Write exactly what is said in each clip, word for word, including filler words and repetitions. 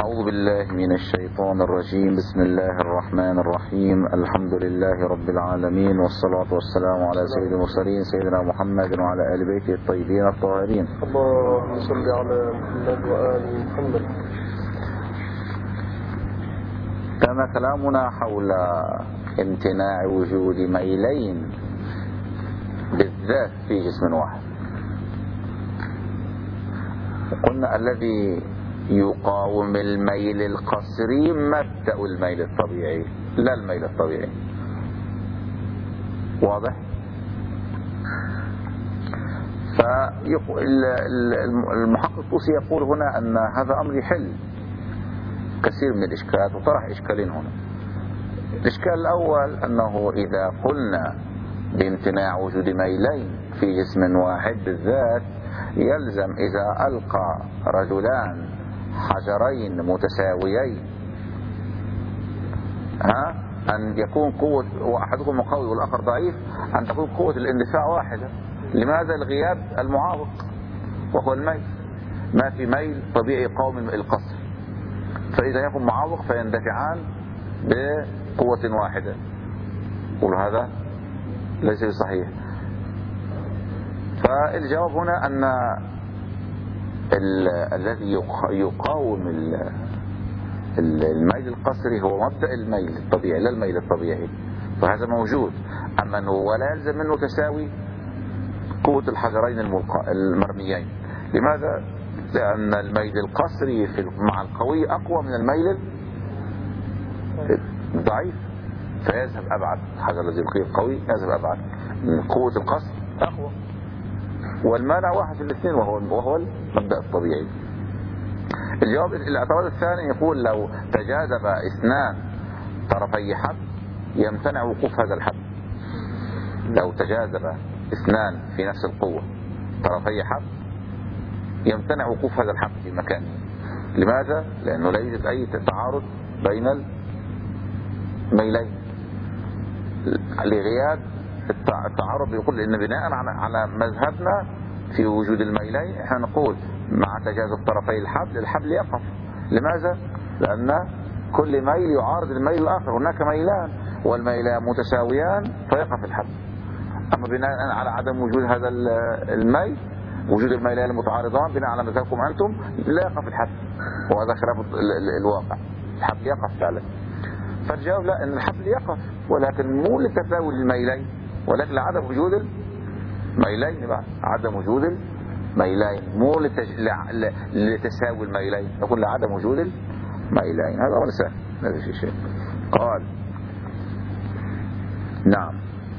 أعوذ بالله من الشيطان الرجيم. بسم الله الرحمن الرحيم. الحمد لله رب العالمين، والصلاة والسلام على سيد المرسلين سيدنا محمد وعلى آل بيته الطيبين الطاهرين. اللهم صل على محمد وآل محمد. كان كلامنا حول امتناع وجود ميلين بالذات في جسم واحد. قلنا الذي يقاوم الميل القصري مبدأ الميل الطبيعي لا الميل الطبيعي. واضح؟ فالمحقق الطوسي يقول هنا أن هذا أمر يحل كثير من الإشكالات، وطرح إشكالين هنا. الإشكال الأول أنه إذا قلنا بامتناع وجود ميلين في جسم واحد بالذات، يلزم إذا ألقى رجلان حجرين متساويين ها أن يكون قوة واحدهم قوي والآخر ضعيف، أن تكون قوة الاندفاع واحدة. لماذا؟ الغياب المعاوق وهو الميل. ما في ميل طبيعي يقاوم القصر، فإذا يكون معاوق فيندفعان بقوة واحدة. قول هذا ليس صحيح. فالجواب هنا أن الذي يقاوم الميل القصري هو مبدأ الميل الطبيعي لا الميل الطبيعي، فهذا موجود. أما أنه ولا يلزم منه تساوي قوة الحجرين المرميين. لماذا؟ لأن الميل القصري مع القوي أقوى من الميل الضعيف، فيذهب أبعد. الحجر الذي يلقيه القوي يذهب أبعد من قوة القصر أقوى، والمانع واحد في الاثنين وهو وهو المبدأ الطبيعي. الجواب الاعتراض الثاني يقول لو تجاذب اثنان طرفي حبل يمتنع وقوف هذا الحبل. لو تجاذب اثنان في نفس القوة طرفي حبل يمتنع وقوف هذا الحبل في مكانه. لماذا؟ لأنه لا يوجد أي تعارض بين الميلين لغياب التعارض. يقول إن بناء على مذهبنا في وجود الميلين احنا نقول مع تجاذب طرفي الحبل الحبل يقف. لماذا؟ لأن كل ميل يعارض الميل الآخر. هناك ميلان والميلان متساويان فيقف الحبل. أما بناء على عدم وجود هذا الميل، وجود الميلان المتعارضان بناء على مذهبكم أنتم، لا يقف الحبل، وهذا خلاف الواقع. الحبل يقف فعلا. فالجواب لا، ان الحبل يقف ولكن مو لتساوي الميلين، ولكن لعدم وجود الميلين. بعد عدم وجود الميلين مو لتج... لتساوي الميلين، نقول لعدم وجود الميلين. هذا هو سهل. هذا شيء شيء قال نعم.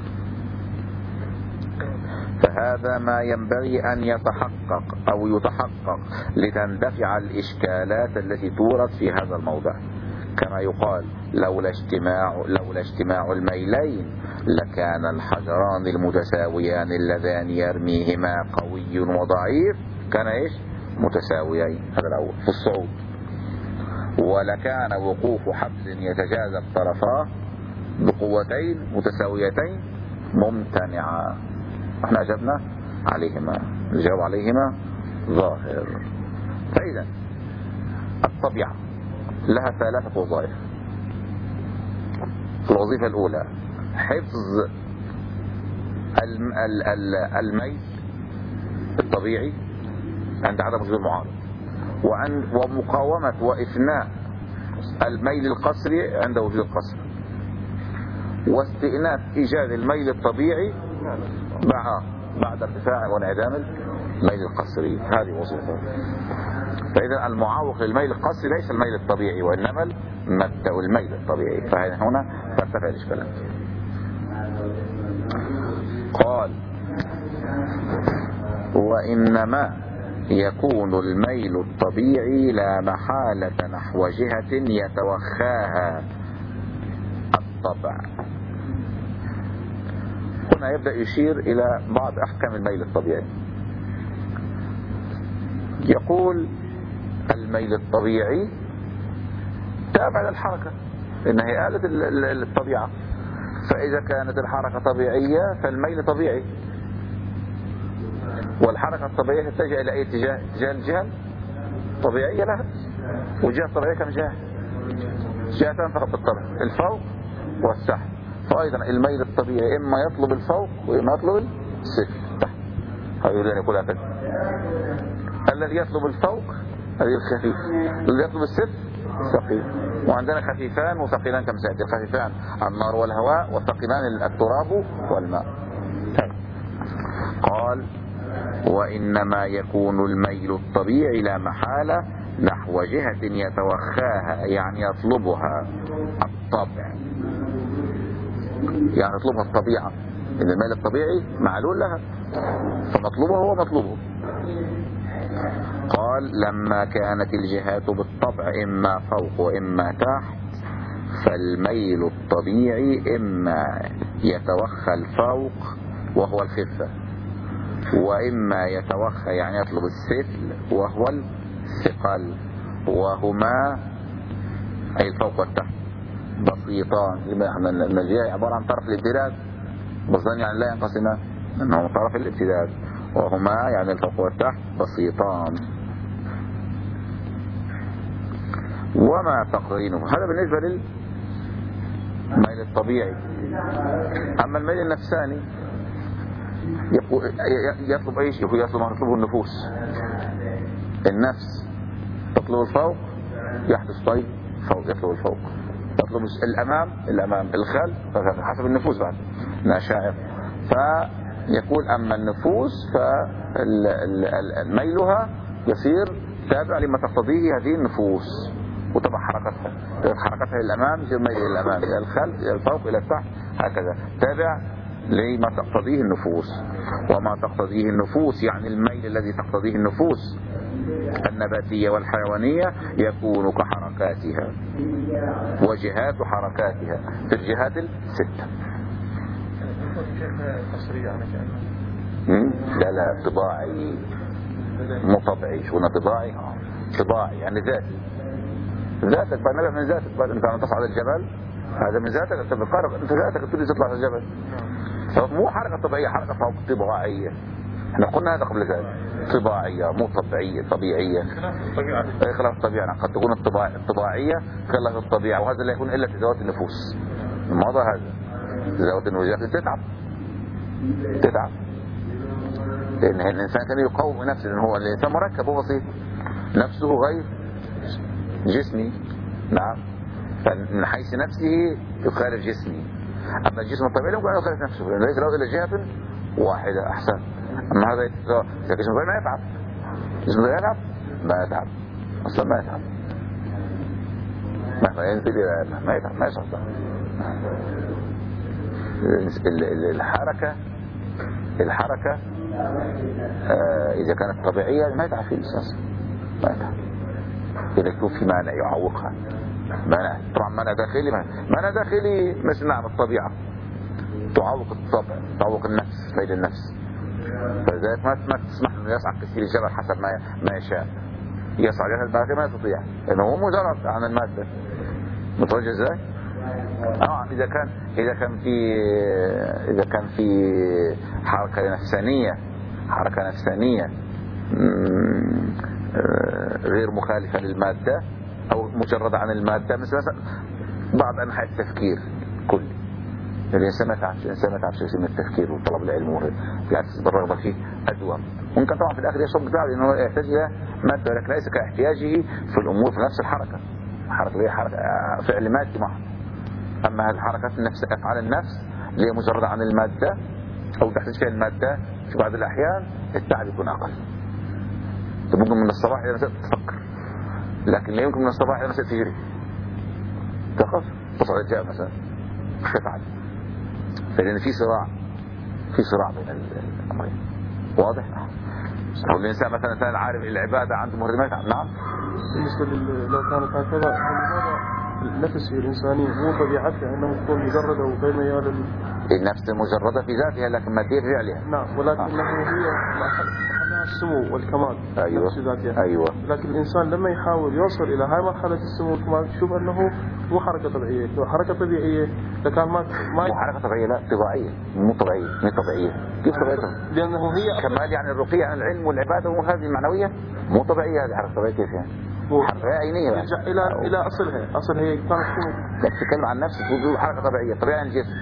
فهذا ما ينبغي أن يتحقق أو يتحقق لتندفع الإشكالات التي تورد في هذا الموضع. كما يقال لولا اجتماع لولا اجتماع الميلين لكان الحجران المتساويان اللذان يرميهما قوي وضعيف كان ايش؟ متساويين. هذا الأول في الصعود. ولكان وقوف حبل يتجاذب طرفاه بقوتين متساويتين ممتنعا. احنا أجبنا عليهما. الجواب عليهما ظاهر. فإذا الطبيعة لها ثلاثة وظائف. الوظيفة الأولى حفظ الميل الطبيعي عند عدم وجود المعارض، ومقاومة وإفناء الميل القصري عند وجود القصر، واستئناف إيجاد الميل الطبيعي بعد ارتفاع وانعدام الميل القصري. هذه وظيفة. فإذا المعاوق للميل القصري ليس الميل الطبيعي وإنما مبدأ الميل الطبيعي. فهنا ترتفع الإشكالات. قال وإنما يكون الميل الطبيعي لا محالة نحو جهة يتوخاها الطبع. هنا يبدأ يشير إلى بعض أحكام الميل الطبيعي. يقول الميل الطبيعي تابع للحركة، إنها آلة الطبيعة. فإذا كانت الحركة طبيعية فالميل طبيعي، والحركة الطبيعية تتجه إلى أي اتجاه؟ اتجاه الجهة طبيعية لها. والجهة الطبيعية كم جهة؟ جهتان فقط بالطبع، الفوق والتحت. فأيضا الميل الطبيعي إما يطلب الفوق وإما يطلب السفل تحت. هيقول أن يقول هكذا. الذي يطلب الفوق هذه الخفيف، الذي يطلب السفل ثقيل. وعندنا خفيفان وثقيلان كم سيأتي. الخفيفان النار والهواء، والثقيلان التراب والماء. قال وإنما يكون الميل الطبيعي لا محالة نحو جهة يتوخاها، يعني يطلبها الطبع، يعني يطلبها الطبيعة. إن الميل الطبيعي معلول لها، فمطلوبه هو مطلوبه. قال لما كانت الجهات بالطبع إما فوق وإما تحت، فالميل الطبيعي إما يتوخى الفوق وهو الخفة، وإما يتوخى يعني يطلب السفل وهو الثقل، وهما أي الفوق والتحت بسيطان. المجيء عبارة عن طرف الامتداد، بسيطان يعني لا ينقسمان، أنه طرف الامتداد، وهما يعني الفوق والتحت بسيطان. وما تقرينه هذا بالنسبة للميل الطبيعي. أما الميل النفساني يطلب ايش؟ يطلب ما تطلبه النفوس. النفس تطلب الفوق يحدث طيب فوق، يطلب الفوق. تطلب الامام الامام الخلف حسب النفوس بعد نشائر. فيقول اما النفوس فميلها يصير تابع لما تقتضيه هذه النفوس، وطبعا حركتها حركتها للامام يصير ميل الى الامام، الى الخلف، الى الفوق، الى التحت، هكذا تابع لما تقتضيه النفوس. وما تقتضيه النفوس يعني الميل الذي تقتضيه النفوس النباتية والحيوانية يكون كحركاتها وجهات حركاتها في الجهات الستة. لا لا طباعي مو طبيعي. شو طباعي؟ طباعي يعني ذاتي، ذاتك بعد نبع من ذاتك. بعد انت تصعد الجبل هذا من ذاتك، انت بتقرب انت ذاتك تريد تطلع الجبل، مو حركة طبيعية، حركة طباعية. احنا قلنا هذا قبل ذلك، طباعية مو طبيعية، طبيعية. اي خلاف الطبيعة قد تكون الطباعية خلاف الطبيعة، وهذا لا يكون الا في ذوات النفوس. الموضوع هذا ذوات النفوس تتعب تتعب لان الانسان كان يقوم نفسه، لان هو الانسان مركب وبسيط، نفسه غير جسمي. نعم، فمن حيث نفسه يخالف جسمي. أما الجسم الطبيعي لا يمكن أن يخالف نفسه، لأنه ليس له إلا جهة واحدة. أحسن. أما هذا الجسم الطبيعي ما يتعب، الجسم الطبيعي يتعب ما يتعب أصلا، ما يتعب مهما ينزل ما يتعب، ما يشعر. الحركة الحركة آه إذا كانت طبيعية ما يتعب في الإنسان، ما يتعب إذا يكون في مانع يعوقها. مانع طبعا مانع داخلي، مانع داخلي مثل نعم الطبيعة تعوق الطبع، تعوق النفس، ليل النفس. فلذلك ما ما تسمح له يصعد كثير الجبل حسب ما ما يشاء. يصعد جبل المادة ما يستطيع، لأنه هو مجرد عن المادة. متوجه ازاي؟ اه اذا كان اذا كان في اذا كان في حركة نفسانية، حركة نفسانية غير مخالفة للمادة أو مجردة عن المادة، مثل مثلا بعض أنحاء التفكير كل الإنسان ما تعرفش، الإنسان ما تعرفش يسمى التفكير وطلب العلم ويعكس بالرغبة فيه أدوم. ممكن طبعا في الآخر يشرب بتاعه لأنه يحتاج إلى مادة، ولكن ليس كاحتياجه في الأمور في نفس الحركة. الحركة هي حركة فعل مادي محض. أما هذه الحركات النفس، أفعال النفس اللي هي مجردة عن المادة أو تحتاج فيها المادة، في بعض الأحيان التعب يكون أقل. ممكن من الصباح إلى المساء تفكر، لكن لا يمكن من الصباح إلى المساء تجري تقف تصعد الجبل مثلا مش تفعل، فلأن في صراع في صراع بين الأمرين. واضح؟ أو الإنسان مثلا إنسان عارف العبادة عنده مهرمات. نعم. بالنسبة لو كانت هكذا النفس الإنساني مو طبيعتها أنه تكون مجردة وغير ميال النفس مجردة في ذاتها لكن مادية في فعلها. نعم، ولكنه هي محلها السمو والكمال. أيوة. نفس ذاتها. أيوة. لكن الإنسان لما يحاول يوصل إلى هاي مرحلة السمو والكمال يشوف أنه مو حركة طبيعية. لو حركة طبيعية لكان ما ما مو حركة طبيعية، لا طبيعية، مو طبيعية، مو طبيعية. كيف طبيعية؟ لأنه هي كمال يعني الرقي عن العلم والعبادة وهذه المعنوية مو طبيعية. هذه حركة طبيعية كيف يعني؟ حركة عينية. يرجع إلى إلى أصلها. أصلها هي كانت سمو. لا تتكلم عن نفسك تقول حركة طبيعية. طبيعية عن الجسم.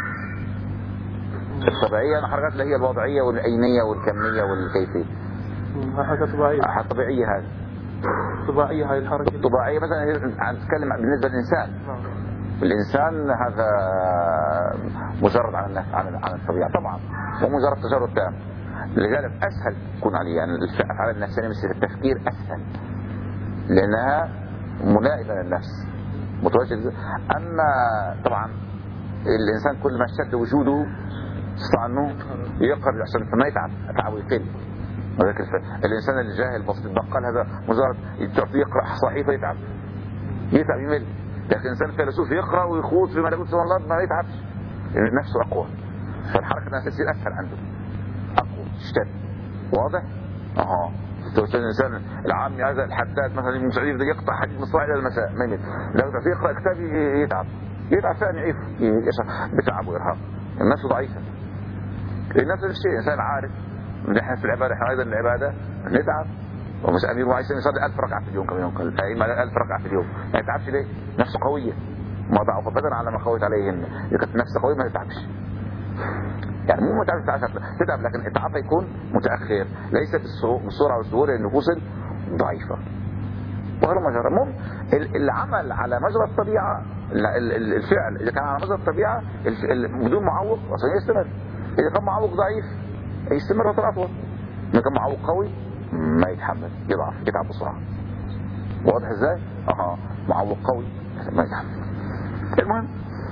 الطبيعية الحركات اللي هي الوضعية والعينية والكمية والكيفية. حركة طبيعية. حركة طبيعية هذه. طبيعية هاي الحركة. الطبيعية مثلا عن تتكلم بالنسبة للإنسان. نعم. الإنسان هذا مجرد عن عن عن الطبيعة طبعا، ومجرد تجرد تام. لذلك أسهل تكون عليه يعني الأفعال النفسية مثل التفكير أسهل لأنها ملائمة للنفس متوجه. أما طبعا الإنسان كل ما اشتد وجوده استطاع أنه يقرر عشان فما يتعب تعب ويقل. ولكن الإنسان الجاهل بسيط البقال هذا مجرد يقرأ صحيفة يتعب يتعب يمل. لكن الإنسان الفيلسوف يقرأ ويخوض في ملكوت سبحان الله ما يتعبش نفسه أقوى. فالحركة النفسية أسهل عنده أقوى تشتد. واضح؟ أها. الإنسان العامي هذا الحداد مثلا من سعودية بده يقطع حديد من الصباح إلى المساء ما يمل. لو تعطيه يقرأ كتاب يتعب يتعب ثاني يعيف يشعر بتعب وإرهاق. النفس ضعيفة. النفس الشيء إنسان عارف نحن في العبادة احنا أيضا العبادة نتعب. ومش أمير وعيسى يصلي ألف ركعة في اليوم كم يوم قال أي ما ألف ركعة في اليوم ما يتعبش ليه؟ نفسه قوية ما ضعف بدن على ما خوت عليهن. إذا كانت نفسه قوية ما تتعبش يعني مو متعب تتعب لكن التعب يكون متأخر ليس بالسرعة والسهولة للنفوس ضعيفة. وغير مجرى مم العمل على مجرى الطبيعة الفعل إذا كان على مجرى الطبيعة بدون معوق أصلا يستمر. إذا كان معوق ضعيف يستمر فترة أطول. إذا كان معوق قوي ما يتحمل يضعف يتعب بسرعة. واضح ازاي؟ اها معوق قوي ما يتحمل. المهم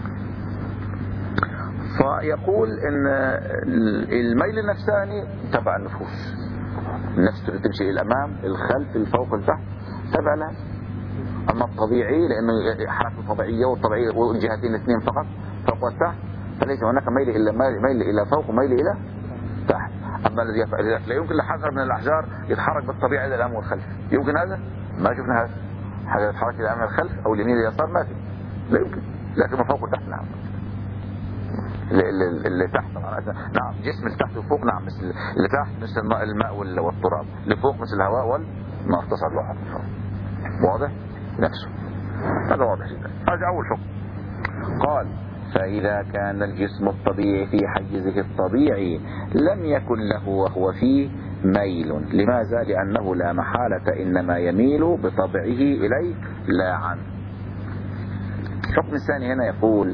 فيقول ان الميل النفساني تبع النفوس. النفس تمشي الى الامام الخلف الفوق التحت تبع لها. اما الطبيعي لانه حركه طبيعيه والطبيعيه والجهتين الاثنين فقط فوق والتحت فليس هناك ميل الا ميل الى فوق وميل الى تحت. أما الذي لا يمكن لحجر من الأحجار يتحرك بالطبيعة إلى الأمام والخلف. يمكن هذا؟ ما شفنا هذا. حاجة يتحرك إلى الأمام والخلف أو اليمين واليسار ما في. لا يمكن. لكن ما فوق وتحت نعم. اللي تحت طبعا نعم جسم اللي تحت وفوق نعم مثل اللي تحت مثل الماء, الماء والتراب. اللي فوق مثل الهواء والنار تصعد له. واضح؟ نفسه. هذا واضح جدا. هذا أول حكم. قال فإذا كان الجسم الطبيعي في حيزه الطبيعي لم يكن له وهو فيه ميل. لماذا؟ لأنه لا محالة إنما يميل بطبعه إليه لا عنه. الحكم الثاني هنا يقول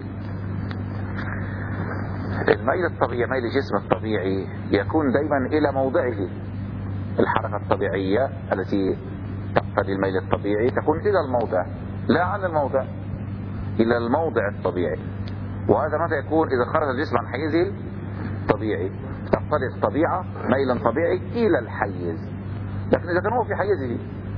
الميل الطبيعي ميل الجسم الطبيعي يكون دائما إلى موضعه. الحركة الطبيعية التي تقتضي الميل الطبيعي تكون إلى الموضع لا عن الموضع إلى الموضع الطبيعي. وهذا متى يكون؟ إذا خرج الجسم عن حيزه الطبيعي تقتضي الطبيعة ميلا طبيعي إلى الحيز. لكن إذا كان هو في حيزه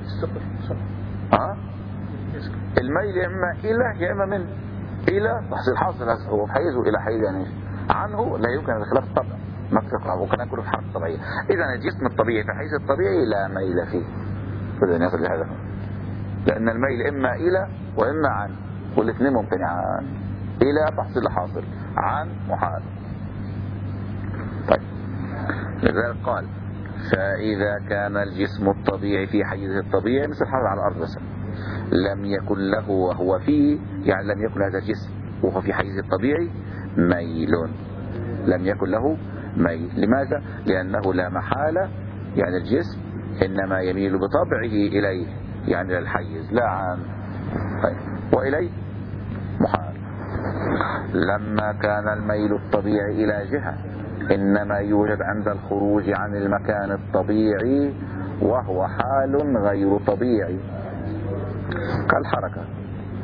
ها الميل يا إما إلى يا إما من إلى تحصيل حاصل هو في حيزه إلى حيز يعني عنه لا يمكن خلاف الطبع ما تقرأ وكان يكون في حركة طبيعية. إذا الجسم الطبيعي في حيز الطبيعي لا ميل فيه. إذا يصل لهذا لأن الميل إما إلى وإما عن والاثنين ممتنعان. إلى تحصيل حاصل عن محال. طيب لذلك قال فإذا كان الجسم الطبيعي في حيزه الطبيعي مثل حال على الأرض مثلا لم يكن له وهو فيه يعني لم يكن هذا الجسم وهو في حيزه الطبيعي ميل. لم يكن له ميل. لماذا؟ لأنه لا محالة يعني الجسم إنما يميل بطبعه إليه يعني للحيز لا عن. طيب وإليه محال. لما كان الميل الطبيعي إلى جهة إنما يوجد عند الخروج عن المكان الطبيعي وهو حال غير طبيعي كالحركة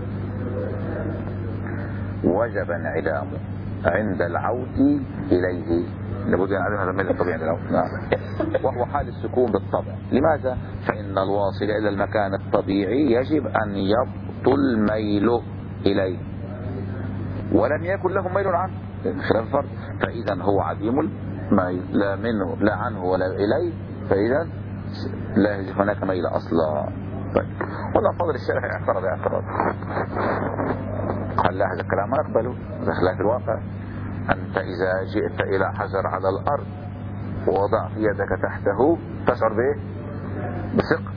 وجب انعدامه عند العود إليه. لابد أن نعلم هذا الميل الطبيعي عند العود نعم. وهو حال السكون بالطبع. لماذا؟ فإن الواصل إلى المكان الطبيعي يجب أن يبطل ميله إليه ولم يكن له ميل عنه خلاف الفرد. فإذا هو عديم الميل لا منه لا عنه ولا إليه فإذا لا يوجد هناك ميل أصلا. طيب والله فضل الشارع اعترض اعتراض، قال لا هذا الكلام ما أقبله، هذا خلاف الواقع. أنت إذا جئت إلى حجر على الأرض ووضعت يدك تحته تشعر بإيه؟ بثقل،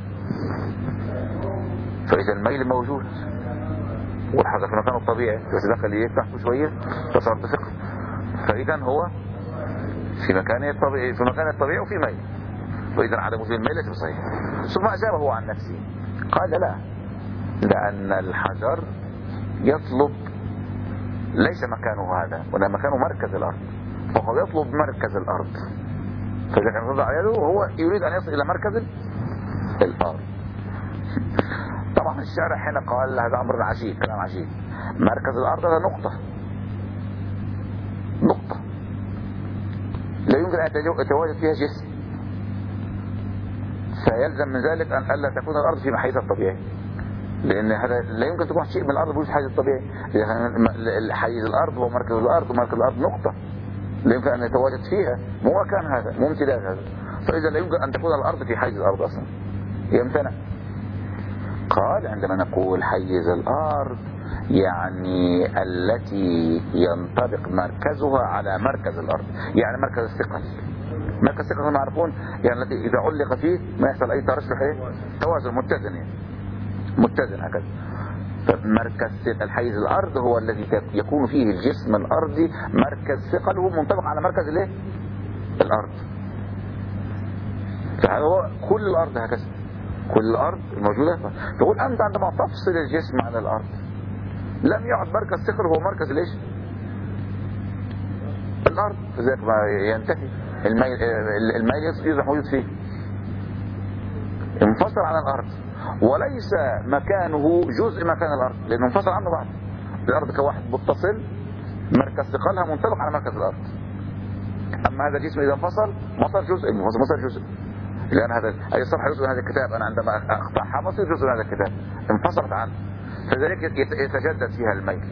فإذا الميل موجود والحجر في مكانه الطبيعي، بس دخل يدك تحته شوية تشعر بثقل، فإذا هو في مكانه الطبيعي، في مكانه الطبيعي وفي ميل، وإذا عدم وجود الميل ليس صحيح. ثم أجابه هو عن نفسه قال لا، لأن الحجر يطلب ليس مكانه هذا ولا مكانه مركز الأرض، فهو يطلب مركز الأرض، فإذا كان يضع يده هو يريد أن يصل إلى مركز الأرض. طبعا الشارع هنا قال هذا أمر عجيب، كلام عجيب. مركز الأرض هذا نقطة نقطة لا يمكن أن يتواجد فيها جسم، فيلزم من ذلك أن ألا تكون الأرض في محيطها الطبيعي، لأن هذا لا يمكن تكون شيء من الأرض بوجود حيز الطبيعي. حيز الأرض هو مركز الأرض، ومركز الأرض نقطة لا يمكن أن يتواجد فيها، مو مكان هذا، مو امتداد هذا، فإذا لا يمكن أن تكون الأرض في حيز الأرض أصلا، يمتنع. قال عندما نقول حيز الأرض يعني التي ينطبق مركزها على مركز الأرض، يعني مركز الثقل. مركز الثقل كما يعرفون يعني التي إذا علق فيه ما يحصل أي ترشح إيه؟ توازن متزن، يعني متزن هكذا. فمركز الحيز الأرض هو الذي يكون فيه الجسم الأرضي مركز ثقل، هو منطبق على مركز الايه؟ الأرض. فهذا هو كل الأرض هكذا، كل الأرض الموجودة. تقول أنت عندما تفصل الجسم عن الأرض لم يعد مركز ثقل هو مركز ليش؟ الأرض، ذلك ما ينتهي الميل، الميل يصبح موجود فيه انفصل عن الأرض، وليس مكانه جزء مكان الأرض لأنه انفصل عنه بعد. الأرض كواحد متصل مركز ثقلها منطبق على مركز الأرض، أما هذا الجسم إذا انفصل ما صار جزء، ما صار جزء، لأن هذا أي صفحة جزء من هذا الكتاب أنا عندما أقطعها ما صار جزء من هذا الكتاب، انفصلت عنه، فذلك يتجدد فيها الميل.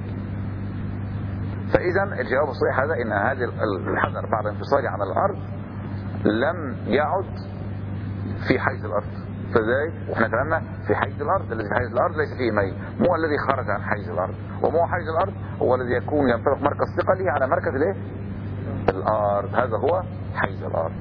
فإذا الجواب الصحيح هذا إن هذا الحجر بعد انفصاله عن الأرض لم يعد في حيز الأرض، فذلك وإحنا كلامنا في حيز الأرض، الذي في حيز الأرض ليس فيه ميل، مو الذي خرج عن حيز الأرض، ومو حيز الأرض هو الذي يكون ينطبق مركز ثقله على مركز الايه؟ الأرض، هذا هو حيز الأرض.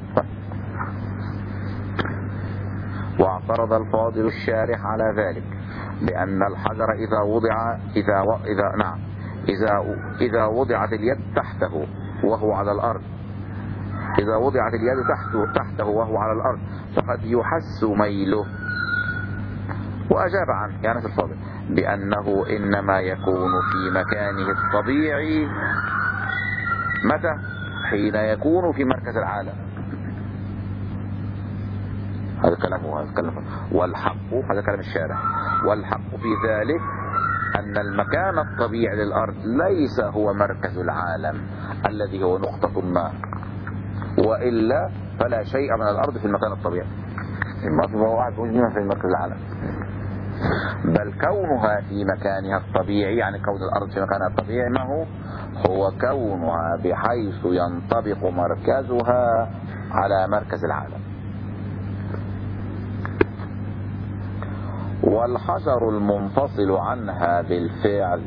واعترض الفاضل الشارح على ذلك بأن الحجر إذا وضع إذا و... إذا نعم إذا إذا وضعت اليد تحته وهو على الأرض، إذا وضعت اليد تحته تحته وهو على الأرض فقد يحس ميله. وأجاب عنه يعني في الفاضل بأنه إنما يكون في مكانه الطبيعي متى؟ حين يكون في مركز العالم. هذا كلامه، هذا كلامه. والحق، هذا كلام الشارع، والحق في ذلك أن المكان الطبيعي للأرض ليس هو مركز العالم الذي هو نقطة ما، وإلا فلا شيء من الأرض في المكان الطبيعي، ما في واحد موجود في مركز العالم، بل كونها في مكانها الطبيعي يعني كون الأرض في مكانها الطبيعي ما هو هو كونها بحيث ينطبق مركزها على مركز العالم. والحجر المنفصل عنها بالفعل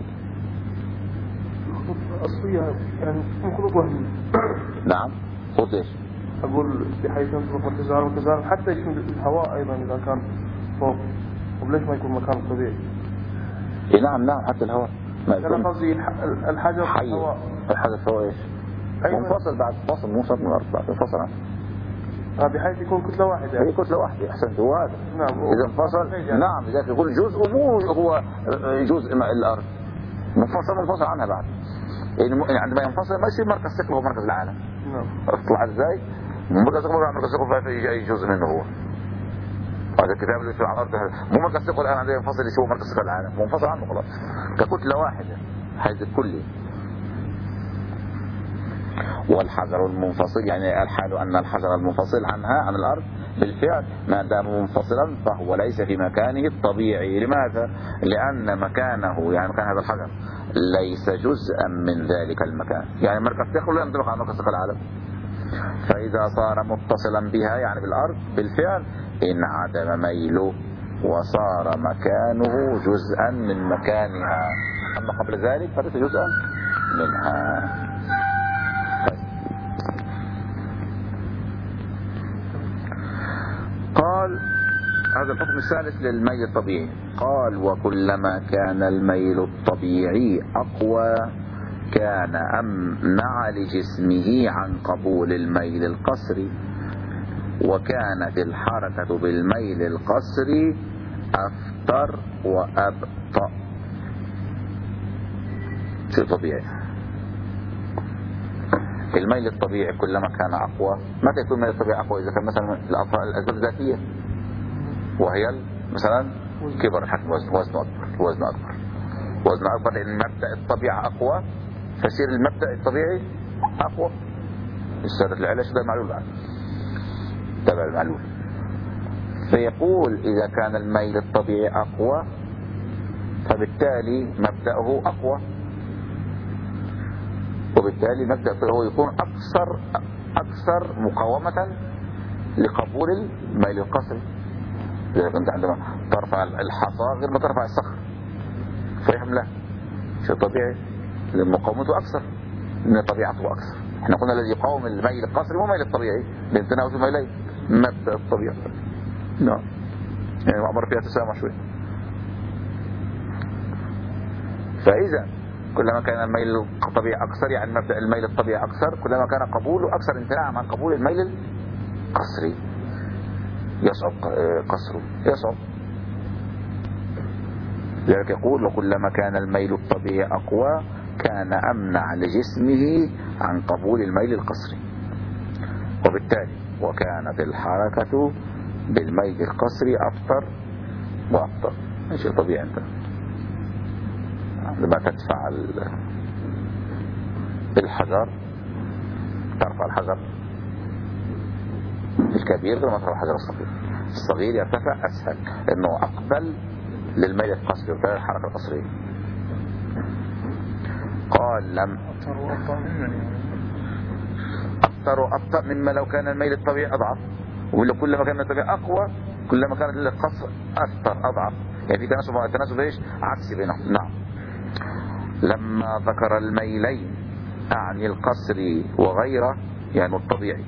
أصلية يعني خطوط وهمية. نعم خطوط ايش؟ أقول بحيث ينطبق مركز العالم مركز العالم حتى يكون الهواء أيضا إذا كان فوق، وليش ما يكون مكان طبيعي؟ إيه نعم نعم حتى الهواء ما يكون. أنا قصدي الحجر حي الهواء، الحجر فوق ايش؟ أيوة. منفصل بعد فصل منفصل من الأرض بعد انفصل عنه. بحيث يكون كتلة واحدة يعني. هي كتلة واحدة أحسنت، هو هذا. نعم. إذا انفصل يعني. نعم لذلك يقول جزء مو هو جزء من الأرض، منفصل منفصل عنها بعد، يعني عندما ينفصل ما يصير مركز ثقل هو مركز العالم. نعم. اطلع ازاي؟ مركز ثقل مركز ثقل في أي جزء منه هو. هذا الكتاب اللي في الأرض مو مركز ثقل الآن عندما ينفصل يسوي مركز ثقل العالم، منفصل عنه خلاص ككتلة واحدة حيز الكلي. والحجر المنفصل يعني الحال أن الحجر المنفصل عنها عن الأرض بالفعل ما دام منفصلا فهو ليس في مكانه الطبيعي. لماذا؟ لأن مكانه يعني مكان هذا الحجر ليس جزءا من ذلك المكان، يعني مركز ثقل لا ينطبق على مركز ثقل العالم، فإذا صار متصلا بها يعني بالأرض بالفعل انعدم ميله وصار مكانه جزءا من مكانها، أما قبل ذلك فليس جزءا منها. قال هذا الحكم الثالث للميل الطبيعي. قال وكلما كان الميل الطبيعي أقوى كان أمنع لجسمه عن قبول الميل القصري، وكانت الحركة بالميل القصري أفتر وأبطأ. شيء طبيعي. الميل الطبيعي كلما كان أقوى. متى يكون الميل الطبيعي أقوى؟ إذا كان مثلا الأسباب الذاتية، وهي مثلا كبر الحجم، وزن وزنه أكبر، وزنه أكبر وزنه أكبر لأن مبدأ الطبيعة أقوى، فيصير المبدأ الطبيعي أقوى. السادة العلاج ده معلول بعد تبع المعلول. فيقول إذا كان الميل الطبيعي أقوى فبالتالي مبدأه أقوى، وبالتالي مبدأه يكون أكثر أكثر مقاومة لقبول الميل القصري. إذا كنت عندما ترفع الحصى غير ما ترفع الصخر، فهم له شيء طبيعي لأن مقاومته أكثر من طبيعته أكثر. احنا قلنا الذي يقاوم الميل القصري هو الميل الطبيعي لأن تناوش الميلين مبدأ الطبيعي. نعم يعني معبر فيها تسامح شوي. فإذا كلما كان الميل الطبيعي أكثر يعني مبدأ الميل الطبيعي أكثر، كلما كان قبوله أكثر امتناعا عن قبول الميل القصري. يصعب قصره، يصعب. لذلك يقول وكلما كان الميل الطبيعي أقوى كان أمنع لجسمه عن قبول الميل القصري، وبالتالي وكانت الحركة بالميل القصري أفطر وأبطأ. شيء طبيعي. أنت لما تدفع الحجر ترفع الحجر الكبير لما ترفع الحجر الصغير، الصغير يرتفع أسهل لأنه أقبل للميل القصري وبالتالي الحركة القصرية. قال لم أكثر وأبطأ مما لو كان الميل الطبيعي أضعف، ولا كلما كان الطبيعي أقوى كلما كانت القصر أكثر أضعف. يعني في تناسب التناسب إيش عكسي بينهم. نعم. لما ذكر الميلين أعني القصري وغيره يعني الطبيعي،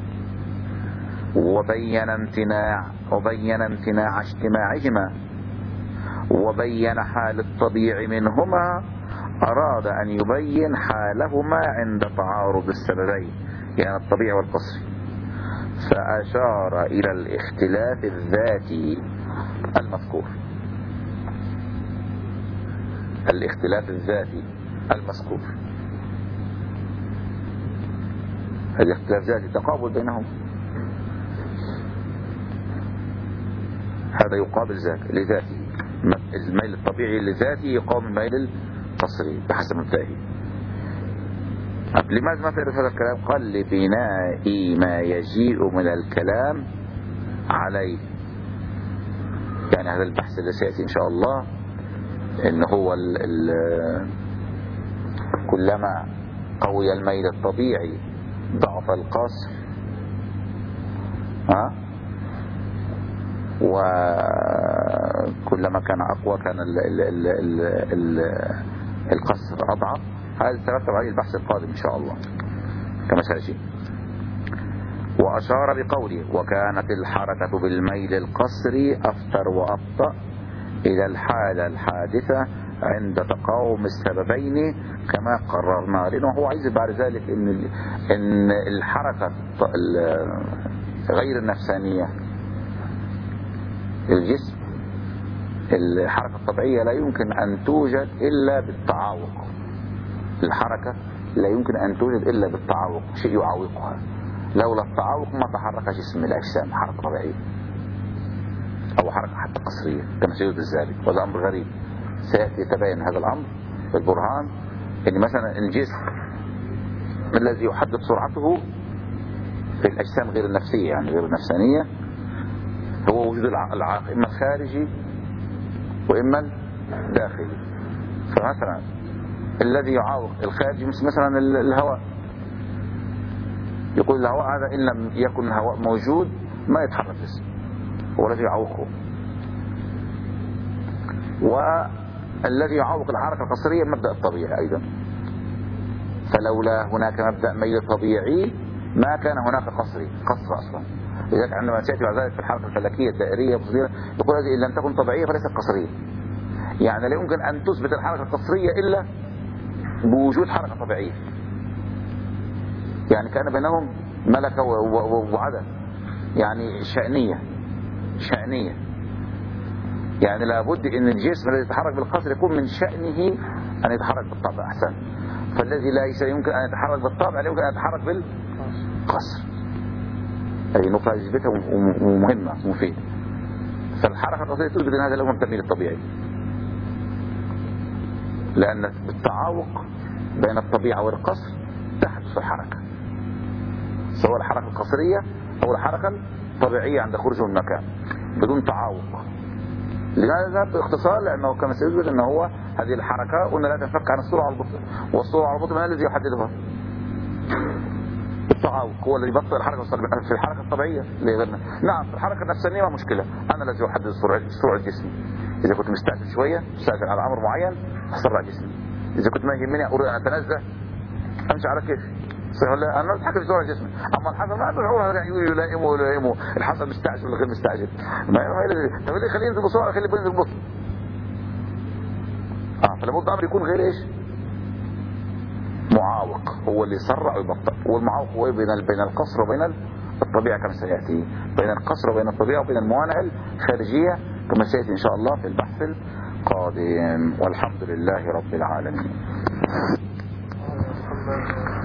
وبين امتناع وبين امتناع اجتماعهما وبين حال الطبيعي منهما أراد أن يبين حالهما عند تعارض السببين يعني الطبيعي والقصري، فأشار إلى الاختلاف الذاتي المذكور. الاختلاف الذاتي المذكور الاختلاف الذاتي تقابل بينهم، هذا يقابل لذاته. الميل الطبيعي لذاته يقاوم الميل القصري بحسب مبدئه. لماذا ما تعرف هذا الكلام؟ قال لبناء ما يجيء من الكلام عليه. يعني هذا البحث اللي سيأتي إن شاء الله إن هو ال ال كلما قوي الميل الطبيعي ضعف القصر، ها، وكلما كان أقوى كان ال ال ال ال ال القصر أضعف. هذا سيترتب عليه البحث القادم إن شاء الله كما سيأتي. وأشار بقوله وكانت الحركة بالميل القصري أفتر وأبطأ إلى الحالة الحادثة عند تقاوم السببين كما قررنا، لأنه هو عايز بعد ذلك إن إن الحركة غير النفسانية الجسم، الحركة الطبيعية لا يمكن أن توجد إلا بالتعاوق. الحركة لا يمكن أن توجد إلا بالتعاوق، شيء يعاوقها. لولا التعاوق ما تحرك جسم الأجسام حركة طبيعية أو حركة حتى قصرية كما سيحدث ذلك، وهذا أمر غريب سيأتي يتبين هذا الأمر بالبرهان. إن مثلا الجسم الذي يحدد سرعته في الأجسام غير النفسية يعني غير النفسانية هو وجود العائق إما الخارجي وإما الداخلي. فمثلا الذي يعاوق الخارجي مثلا الهواء، يقول الهواء هذا إن لم يكن هواء موجود ما يتحرك الجسم والذي يعوقه. والذي يعوق الحركة القصرية مبدأ الطبيعي أيضا، فلولا هناك مبدأ ميل طبيعي ما كان هناك قصري قصر أصلا. لذلك عندما تأتي بعد ذلك في الحركة الفلكية الدائرية البصرية يقول هذه إن لم تكن طبيعية فليست قصرية. يعني لا يمكن أن تثبت الحركة القصرية إلا بوجود حركة طبيعية. يعني كان بينهم ملكة وعدم، يعني شأنية شأنية يعني لابد أن الجسم الذي يتحرك بالقصر يكون من شأنه أن يتحرك بالطبع أحسن. فالذي لا يمكن أن يتحرك بالطبع لا يمكن أن يتحرك بالقصر. هذه نقطة إثباتها ومهمة ومفيدة. فالحركة القصرية تثبت أن هذا له التمييز الطبيعي، لأن بالتعاوق بين الطبيعة والقصر تحدث الحركة، سواء الحركة القصرية أو الحركة الطبيعية عند خروجه من المكان بدون تعاوق. لماذا؟ باختصار لأنه كما سيثبت أنه هو هذه الحركة قلنا لا تنفك عن السرعة والبطء، والسرعة والبطء من الذي يحددها؟ التعاوق هو الذي يبطئ الحركة في الحركة الطبيعية لغيرنا. نعم في الحركة النفسانية ما مشكلة، أنا الذي أحدد سرعة سرعة جسمي. إذا كنت مستعجل شوية مستعجل على أمر معين أسرع جسمي. إذا كنت ما يهمني أريد أن أتنزه أمشي على كيف صحيح ولا أنا أتحكم في سرعة جسمي. أما الحسن ما أدعوها يلائمه ويلائمه الحسن مستعجل ولا غير مستعجل. ما طب اللي يخليه ينزل بسرعة يخليه ينزل ببطء. آه فلابد أمر يكون غير إيش؟ معاوق هو اللي يسرع ويبطئ. والمعاوق هو بين بين القصر وبين الطبيعة كما سيأتي، بين القصر وبين الطبيعة وبين الموانع الخارجية كما سيأتي إن شاء الله في البحث القادم. والحمد لله رب العالمين.